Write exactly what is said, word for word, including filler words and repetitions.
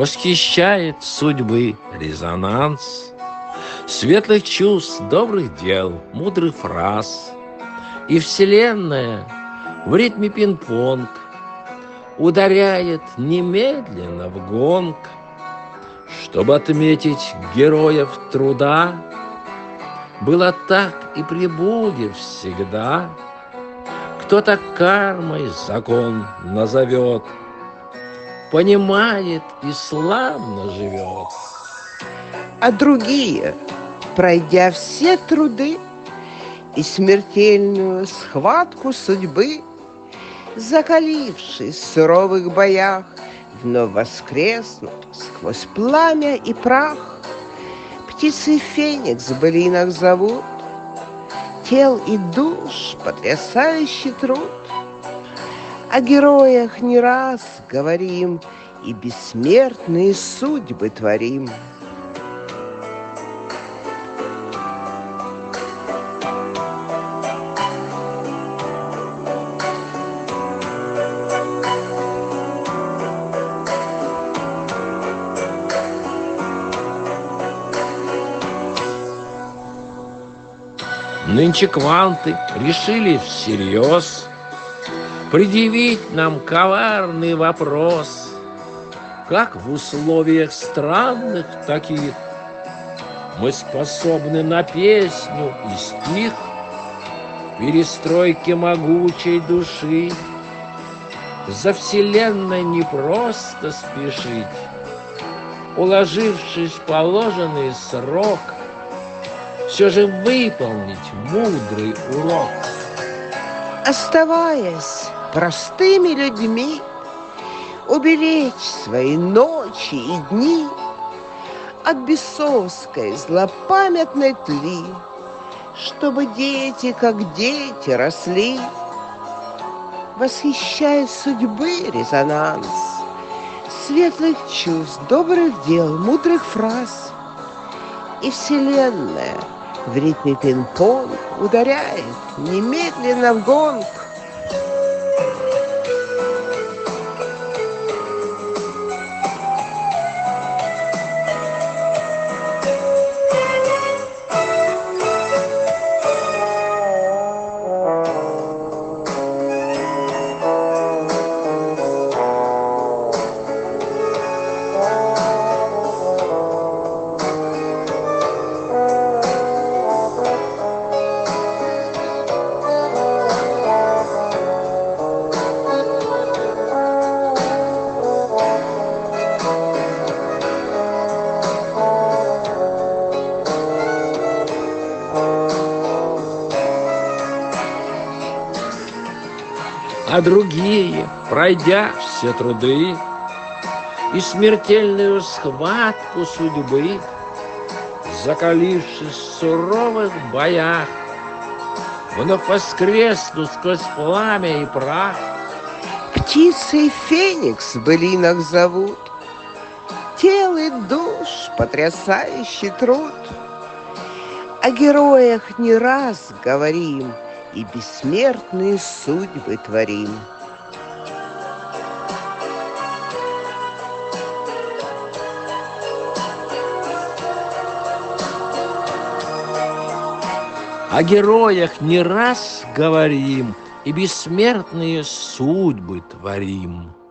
Восхищает судьбы резонанс светлых чувств, добрых дел, мудрых фраз. И вселенная в ритме пинг-понг ударяет немедленно в гонг, чтобы отметить героев труда. Было так и пребудет всегда. Кто-то кармой закон назовет, понимает и славно живет. А другие, пройдя все труды и смертельную схватку судьбы, закалившись в суровых боях, вновь воскреснут сквозь пламя и прах. Птицы феникс в былинах зовут, тел и душ потрясающий труд. О героях не раз говорим и бессмертные судьбы творим. Нынче кванты решили всерьез предъявить нам коварный вопрос: как в условиях странных таких мы способны на песню и стих перестройки могучей души? За вселенной непросто спешить, уложившись в положенный срок, все же выполнить мудрый урок. Оставаясь простыми людьми, уберечь свои ночи и дни от бесовской злопамятной тли, чтобы дети, как дети, росли, восхищая судьбы резонанс светлых чувств, добрых дел, мудрых фраз. И вселенная в ритме пинг-понг ударяет немедленно в гонг. А другие, пройдя все труды и смертельную схватку судьбы, закалившись в суровых боях, вновь воскреснут сквозь пламя и прах. Птицей феникс в былинах зовут, тел и душ потрясающий труд. О героях не раз говорим и бессмертные судьбы творим. О героях не раз говорим и бессмертные судьбы творим.